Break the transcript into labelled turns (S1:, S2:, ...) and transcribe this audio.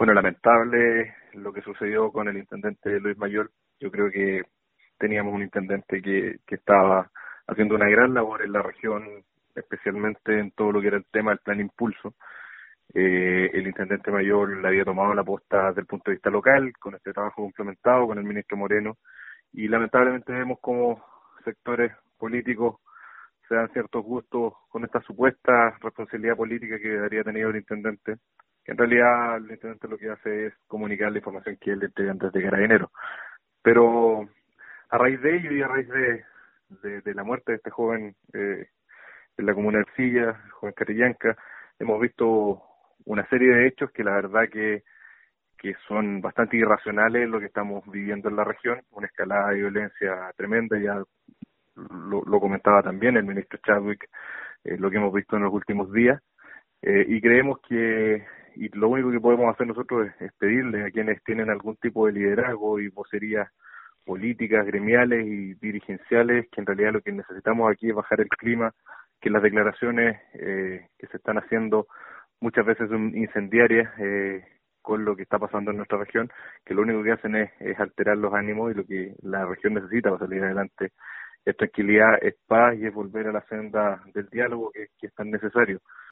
S1: Bueno, lamentable lo que sucedió con el intendente Luis Mayol. Yo creo que teníamos un intendente que estaba haciendo una gran labor en la región, especialmente en todo lo que era el tema del plan Impulso. El intendente Mayol le había tomado la posta desde el punto de vista local, con este trabajo complementado con el ministro Moreno, y lamentablemente vemos como sectores políticos se dan ciertos gustos con esta supuesta responsabilidad política que habría tenido el intendente, que en realidad el intendente lo que hace es comunicar la información que él le entrega desde Carabineros. Pero a raíz de ello y a raíz de la muerte de este joven en la comuna de Ercilla, el joven Catrillanca, hemos visto una serie de hechos que la verdad que son bastante irracionales lo que estamos viviendo en la región, una escalada de violencia tremenda. Ya lo comentaba también el ministro Chadwick, lo que hemos visto en los últimos días, y creemos y lo único que podemos hacer nosotros es pedirle a quienes tienen algún tipo de liderazgo y vocerías políticas, gremiales y dirigenciales, que en realidad lo que necesitamos aquí es bajar el clima, que las declaraciones que se están haciendo muchas veces son incendiarias, con lo que está pasando en nuestra región, que lo único que hacen es alterar los ánimos, y lo que la región necesita para salir adelante es tranquilidad, es paz y es volver a la senda del diálogo que es tan necesario.